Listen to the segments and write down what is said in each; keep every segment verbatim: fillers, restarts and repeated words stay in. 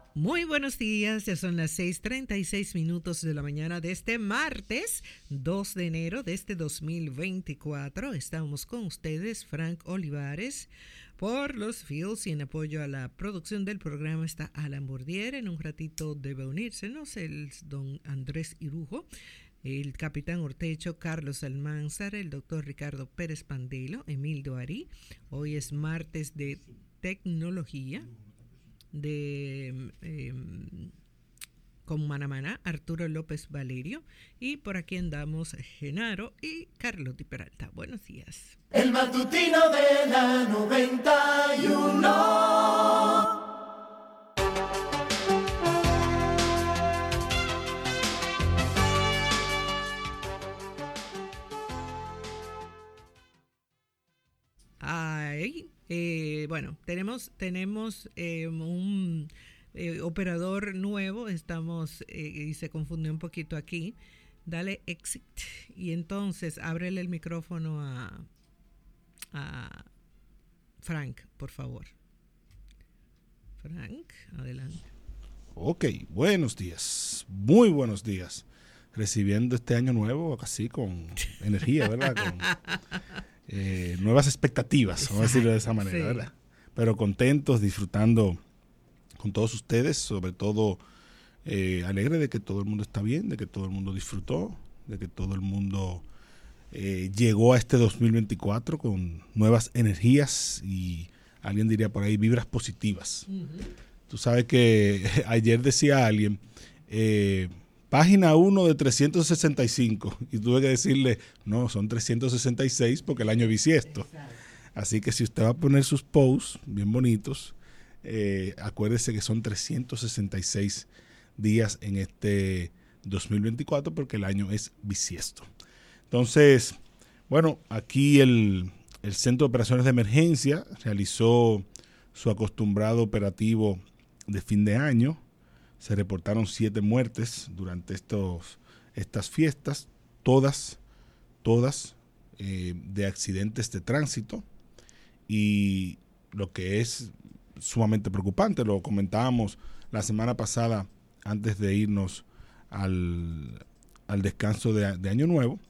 Muy buenos días, ya son las seis treinta y seis minutos de la mañana de este martes dos de enero de este dos mil veinticuatro. Estamos con ustedes, Frank Olivares, por los Fields, y en apoyo a la producción del programa está Alan Bourdier. En un ratito debe unírsenos el don Andrés Irujo, el capitán Ortecho, Carlos Almanzar, el doctor Ricardo Pérez Pandelo, Emilio Arí. Hoy es martes de tecnología de eh, con Manamaná, Arturo López Valerio, y por aquí andamos Genaro y Carlos Di Peralta. Buenos días. El matutino de la noventa y uno. Ay, eh, bueno, tenemos, tenemos eh, un eh, operador nuevo, estamos, eh, y se confundió un poquito aquí. Dale exit y entonces ábrele el micrófono a, a Frank, por favor. Frank, adelante. Ok, buenos días, muy buenos días. Recibiendo este año nuevo así con energía, ¿verdad? Con eh, nuevas expectativas, vamos a decirlo de esa manera, sí. ¿Verdad? Pero contentos, disfrutando con todos ustedes, sobre todo eh, alegre de que todo el mundo está bien, de que todo el mundo disfrutó, de que todo el mundo eh, llegó a este dos mil veinticuatro con nuevas energías y alguien diría por ahí vibras positivas. Uh-huh. Tú sabes que ayer decía alguien, eh, página uno de trescientos sesenta y cinco, y tuve que decirle, no, son trescientos sesenta y seis porque el año es bisiesto. Exacto. Así que si usted va a poner sus posts bien bonitos, eh, acuérdese que son trescientos sesenta y seis días en este dos mil veinticuatro porque el año es bisiesto. Entonces, bueno, aquí el, el Centro de Operaciones de Emergencia realizó su acostumbrado operativo de fin de año. Se reportaron siete muertes durante estos, estas fiestas, todas, todas eh, de accidentes de tránsito. Y lo que es sumamente preocupante, lo comentábamos la semana pasada antes de irnos al, al descanso de, de Año Nuevo,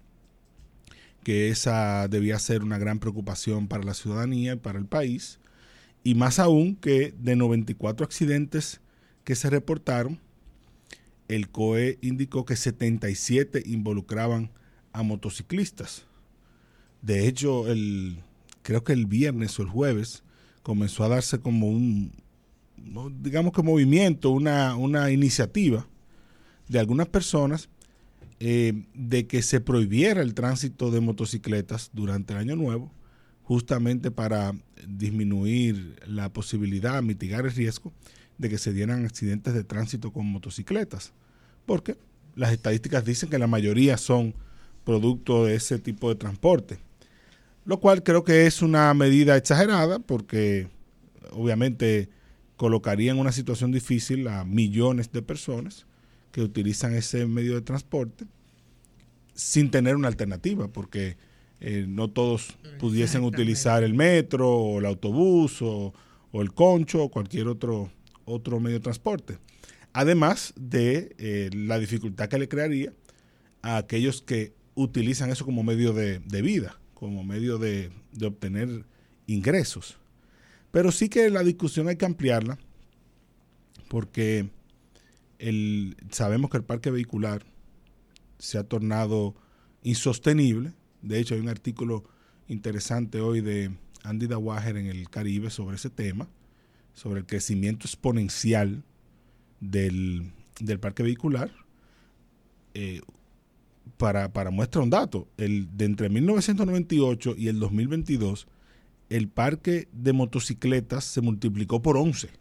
que esa debía ser una gran preocupación para la ciudadanía y para el país. Y más aún que de noventa y cuatro accidentes que se reportaron, el C O E indicó que setenta y siete involucraban a motociclistas. De hecho, el, creo que el viernes o el jueves comenzó a darse como un, digamos que movimiento, una, una iniciativa de algunas personas eh, de que se prohibiera el tránsito de motocicletas durante el Año Nuevo, justamente para disminuir la posibilidad, mitigar el riesgo de que se dieran accidentes de tránsito con motocicletas, porque las estadísticas dicen que la mayoría son producto de ese tipo de transporte, lo cual creo que es una medida exagerada porque obviamente colocaría en una situación difícil a millones de personas que utilizan ese medio de transporte sin tener una alternativa, porque eh, no todos pudiesen utilizar el metro o el autobús o, o el concho o cualquier otro otro medio de transporte, además de eh, la dificultad que le crearía a aquellos que utilizan eso como medio de, de vida, como medio de, de obtener ingresos. Pero sí que la discusión hay que ampliarla porque el, sabemos que el parque vehicular se ha tornado insostenible. De hecho, hay un artículo interesante hoy de Andy Dawager en el Caribe sobre ese tema, sobre el crecimiento exponencial del, del parque vehicular. Eh, para, para muestra un dato, el, de entre mil novecientos noventa y ocho y el dos mil veintidós, el parque de motocicletas se multiplicó por once.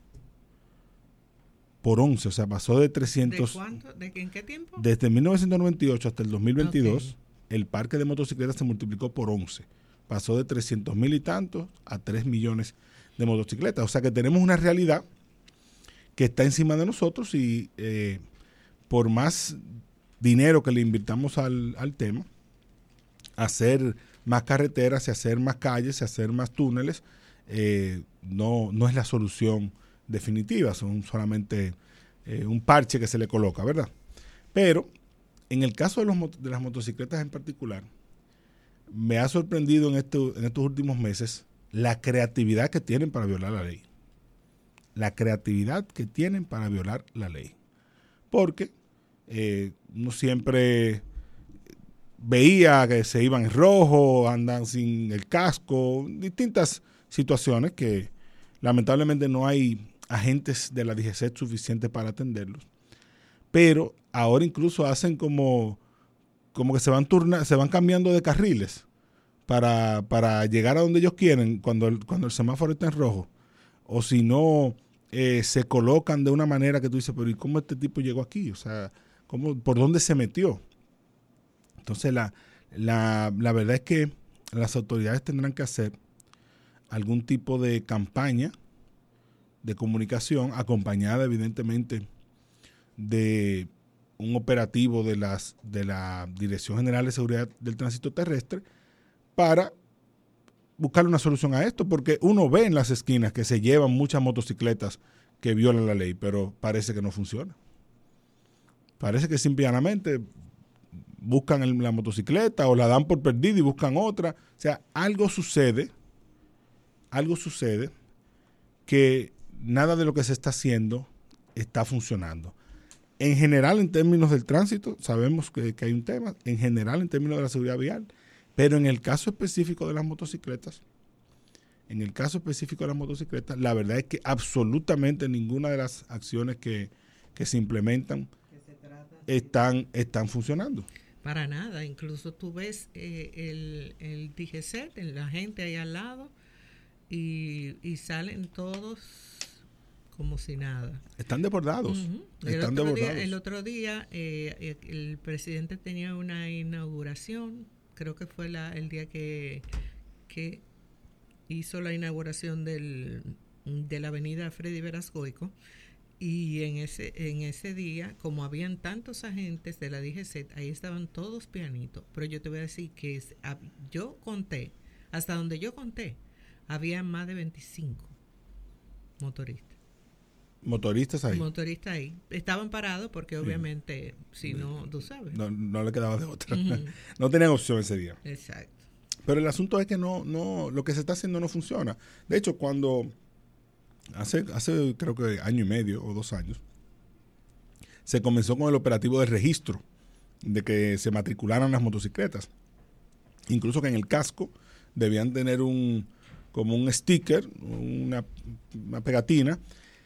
Por once, o sea, pasó de trescientos... ¿De cuánto? ¿De en qué tiempo? Desde mil novecientos noventa y ocho hasta el dos mil veintidós, okay, el parque de motocicletas se multiplicó por once. Pasó de trescientos mil y tantos a tres millones de motocicletas. O sea que tenemos una realidad que está encima de nosotros y eh, por más dinero que le invirtamos al, al tema, hacer más carreteras y hacer más calles y hacer más túneles eh, no, no es la solución definitivas, son solamente eh, un parche que se le coloca, ¿verdad? Pero en el caso de, los, de las motocicletas en particular, me ha sorprendido en, este, en estos últimos meses la creatividad que tienen para violar la ley. La creatividad que tienen para violar la ley. Porque eh, uno siempre veía que se iban en rojo, andan sin el casco, distintas situaciones que lamentablemente no hay agentes de la D G C E T suficientes para atenderlos. Pero ahora incluso hacen como, como que se van turna, se van cambiando de carriles para, para llegar a donde ellos quieren cuando el, cuando el semáforo está en rojo. O si no, eh, se colocan de una manera que tú dices, pero ¿y cómo este tipo llegó aquí? O sea, ¿cómo, ¿por dónde se metió? Entonces, la, la, la verdad es que las autoridades tendrán que hacer algún tipo de campaña de comunicación acompañada, evidentemente, de un operativo de, las, de la Dirección General de Seguridad del Tránsito Terrestre para buscar una solución a esto, porque uno ve en las esquinas que se llevan muchas motocicletas que violan la ley, pero parece que no funciona. Parece que simplemente buscan el, la motocicleta o la dan por perdida y buscan otra. O sea, algo sucede, algo sucede que nada de lo que se está haciendo está funcionando. En general, en términos del tránsito, sabemos que, que hay un tema, en general, en términos de la seguridad vial, pero en el caso específico de las motocicletas, en el caso específico de las motocicletas, la verdad es que absolutamente ninguna de las acciones que, que se implementan que se trata, están, están funcionando. Para nada, incluso tú ves eh, el, el D G C E T, la gente ahí al lado, y, y salen todos como si nada. Están desbordados. Uh-huh. Están el, otro desbordados. Día, el otro día eh, el presidente tenía una inauguración, creo que fue la, el día que, que hizo la inauguración del, de la avenida Freddy Verasgoico, y en ese en ese día, como habían tantos agentes de la D G C E T, ahí estaban todos pianitos, pero yo te voy a decir que es, yo conté, hasta donde yo conté, había más de veinticinco motoristas. Motoristas ahí. Motoristas ahí. Estaban parados porque obviamente, sí. si no, tú sabes. No, no le quedaba de otra. Uh-huh. No tenían opción ese día. Exacto. Pero el asunto es que no, no, lo que se está haciendo no funciona. De hecho, cuando hace, hace creo que año y medio o dos años, se comenzó con el operativo de registro de que se matricularan las motocicletas. Incluso que en el casco debían tener un como un sticker, una, una pegatina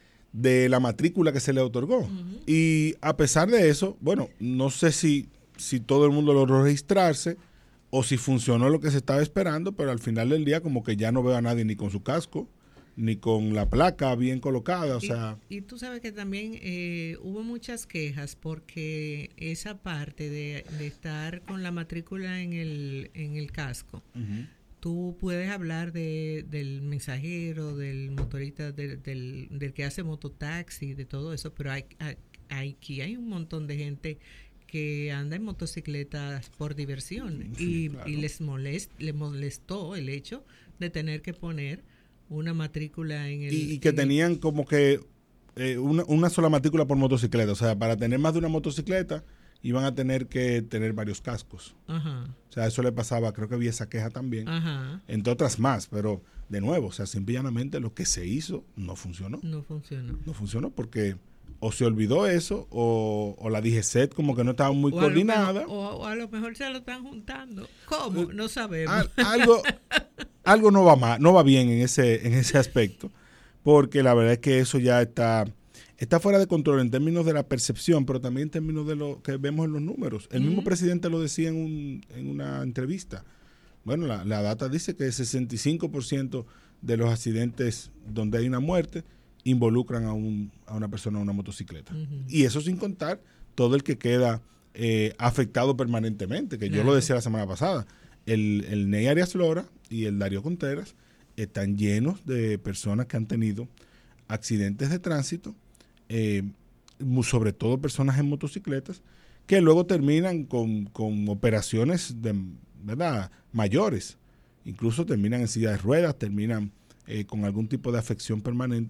de la matrícula que se le otorgó. Uh-huh. Y a pesar de eso, bueno, no sé si, si todo el mundo logró registrarse o si funcionó lo que se estaba esperando, pero al final del día como que ya no veo a nadie ni con su casco, ni con la placa bien colocada, o y, sea... Y tú sabes que también eh, hubo muchas quejas porque esa parte de, de estar con la matrícula en el, en el casco, uh-huh. Tú puedes hablar de, del mensajero, del motorista, del, del, del que hace mototaxi, de todo eso, pero hay, hay, aquí hay un montón de gente que anda en motocicletas por diversión, sí, y, claro. y les, molest, les molestó el hecho de tener que poner una matrícula en el... Y, y que en tenían el, como que eh, una, una sola matrícula por motocicleta, o sea, para tener más de una motocicleta iban a tener que tener varios cascos. Ajá. O sea, eso le pasaba, creo que había esa queja también, Ajá. entre otras más, pero de nuevo, o sea, simple y llanamente lo que se hizo no funcionó. No funcionó. No funcionó porque o se olvidó eso o, o la D G C E T como que no estaba muy o coordinada. Mejor, o, o a lo mejor se lo están juntando. ¿Cómo? No sabemos. Al, algo, algo no va mal, no va bien en ese, en ese aspecto, porque la verdad es que eso ya está... Está fuera de control en términos de la percepción, pero también en términos de lo que vemos en los números. El uh-huh. mismo presidente lo decía en, un, en una entrevista. Bueno, la, la data dice que el sesenta y cinco por ciento de los accidentes donde hay una muerte involucran a, un, a una persona en una motocicleta. Uh-huh. Y eso sin contar todo el que queda eh, afectado permanentemente, que claro. Yo lo decía la semana pasada. El, el Ney Arias Lora y el Darío Contreras están llenos de personas que han tenido accidentes de tránsito, Eh, sobre todo personas en motocicletas, que luego terminan con, con operaciones de, ¿verdad? mayores, incluso terminan en silla de ruedas, terminan eh, con algún tipo de afección permanente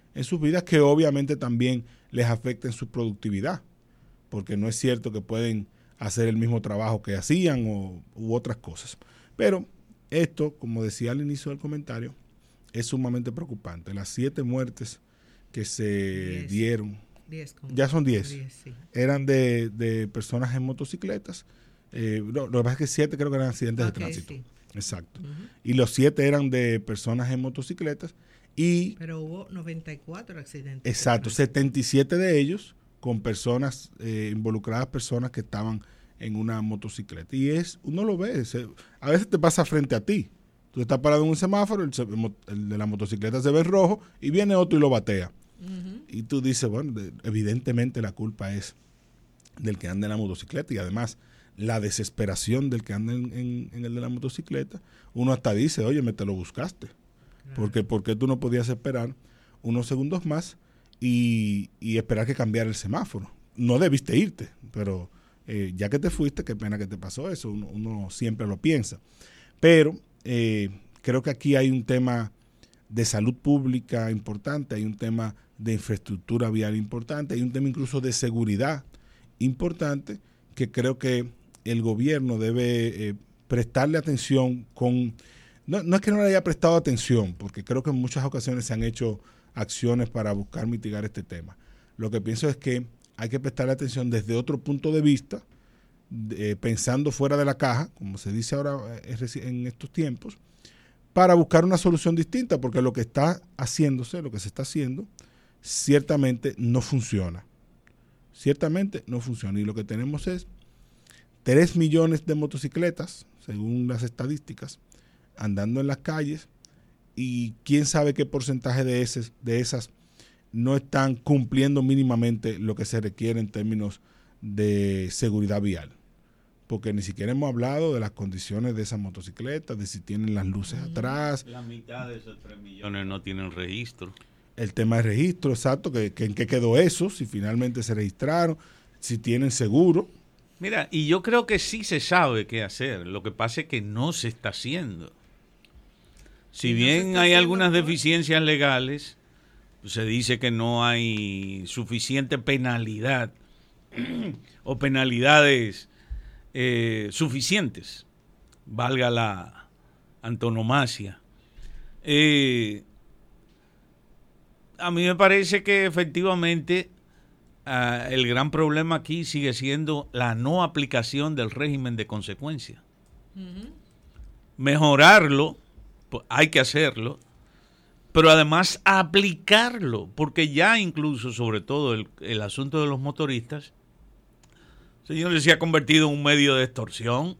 en sus vidas que obviamente también les afecta en su productividad, porque no es cierto que pueden hacer el mismo trabajo que hacían o, u otras cosas. Pero esto, como decía al inicio del comentario, es sumamente preocupante. Las siete muertes que se diez. dieron, diez, ya son diez, diez sí. eran de, de personas en motocicletas. Eh, no, lo que pasa es que siete creo que eran accidentes okay, de tránsito. Sí. Exacto. Uh-huh. Y los siete eran de personas en motocicletas. Y, pero hubo noventa y cuatro accidentes. Exacto, setenta y siete de ellos con personas, eh, involucradas personas que estaban en una motocicleta. Y es, uno lo ve, se, a veces te pasa frente a ti. Tú estás parado en un semáforo, el, el de la motocicleta se ve rojo y viene otro y lo batea. Uh-huh. Y tú dices, bueno, de, evidentemente la culpa es del que anda en la motocicleta y además la desesperación del que anda en, en, en el de la motocicleta. Uno hasta dice, oye, me te lo buscaste. Claro. Porque, porque tú no podías esperar unos segundos más y, y esperar que cambiara el semáforo. No debiste irte, pero eh, ya que te fuiste, qué pena que te pasó eso. Uno, uno siempre lo piensa. Pero eh, creo que aquí hay un tema de salud pública importante, hay un tema de infraestructura vial importante, hay un tema incluso de seguridad importante que creo que el gobierno debe eh, prestarle atención con... No, no es que no le haya prestado atención, porque creo que en muchas ocasiones se han hecho acciones para buscar mitigar este tema. Lo que pienso es que hay que prestarle atención desde otro punto de vista, eh, pensando fuera de la caja, como se dice ahora eh, en estos tiempos, para buscar una solución distinta, porque lo que está haciéndose, lo que se está haciendo, ciertamente no funciona. Ciertamente no funciona. Y lo que tenemos es tres millones de motocicletas, según las estadísticas, andando en las calles, y quién sabe qué porcentaje de, ese, de esas no están cumpliendo mínimamente lo que se requiere en términos de seguridad vial. Porque ni siquiera hemos hablado de las condiciones de esas motocicletas, de si tienen las luces atrás. La mitad de esos tres millones no tienen registro. El tema de registro, exacto, que, que en qué quedó eso, si finalmente se registraron, si tienen seguro. Mira, y yo creo que sí se sabe qué hacer, lo que pasa es que no se está haciendo. Si bien hay algunas deficiencias legales, pues se dice que no hay suficiente penalidad o penalidades eh, suficientes, valga la antonomasia. Eh, a mí me parece que efectivamente uh, el gran problema aquí sigue siendo la no aplicación del régimen de consecuencia. Uh-huh. Mejorarlo, pues hay que hacerlo, pero además aplicarlo, porque ya incluso, sobre todo el, el asunto de los motoristas, señores, se ha convertido en un medio de extorsión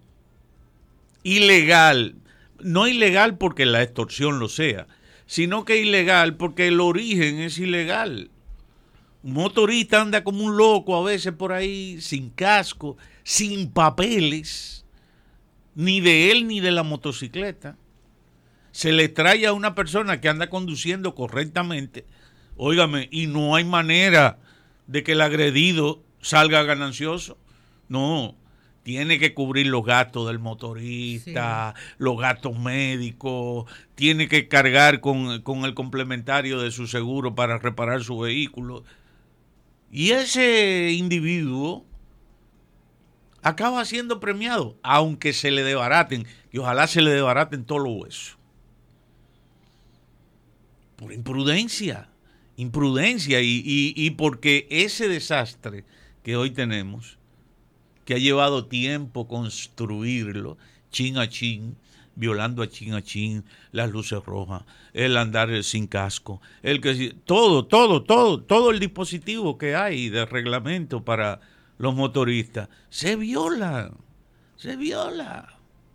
ilegal, no ilegal porque la extorsión lo sea, sino que ilegal porque el origen es ilegal. Un motorista anda como un loco a veces por ahí, sin casco, sin papeles, ni de él ni de la motocicleta. Se le trae a una persona que anda conduciendo correctamente, óigame, y no hay manera de que el agredido salga ganancioso. No, tiene que cubrir los gastos del motorista, sí, los gastos médicos, tiene que cargar con, con el complementario de su seguro para reparar su vehículo. Y ese individuo acaba siendo premiado, aunque se le desbaraten, y ojalá se le desbaraten todos los huesos. Por imprudencia, imprudencia, y, y, y porque ese desastre que hoy tenemos, que ha llevado tiempo construirlo, chin a chin, violando a chin a chin, las luces rojas, el andar sin casco, el que todo, todo, todo, todo el dispositivo que hay de reglamento para los motoristas, se viola, se viola.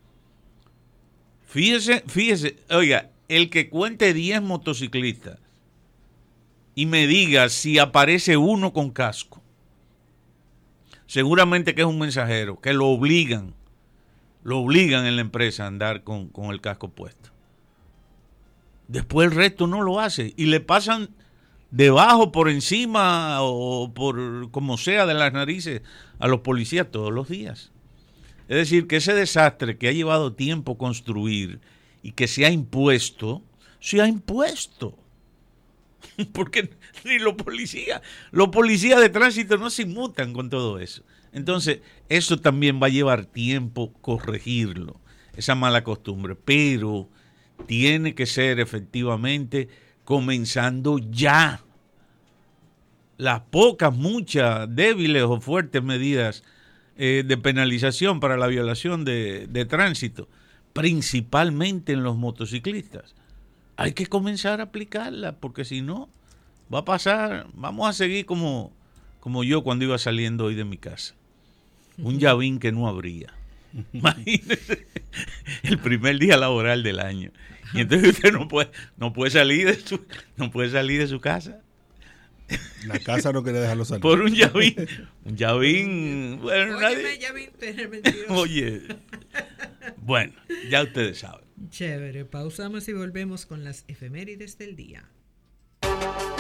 Fíjese, fíjese, oiga, el que cuente diez motociclistas y me diga si aparece uno con casco, seguramente que es un mensajero, que lo obligan, lo obligan en la empresa a andar con, con el casco puesto. Después el resto no lo hace y le pasan debajo, por encima o por como sea de las narices a los policías todos los días. Es decir, que ese desastre que ha llevado tiempo construir y que se ha impuesto, se ha impuesto. Porque ni los policías, los policías de tránsito no se inmutan con todo eso. Entonces, eso también va a llevar tiempo corregirlo, esa mala costumbre, pero tiene que ser efectivamente comenzando ya. Las pocas, muchas, débiles o fuertes medidas eh, de penalización para la violación de, de tránsito, principalmente en los motociclistas, hay que comenzar a aplicarla, porque si no, va a pasar, vamos a seguir como, como yo cuando iba saliendo hoy de mi casa. Un llavín que no abría. Imagínese, el primer día laboral del año. Y entonces usted no puede, no puede salir de su, no puede salir de su casa. La casa no quiere dejarlo salir. Por un llavín. Un llavín. Bueno, Óyeme, nadie... llavín, tener mentiroso. Oye. Bueno, ya ustedes saben. Chévere, pausamos y volvemos con las efemérides del día.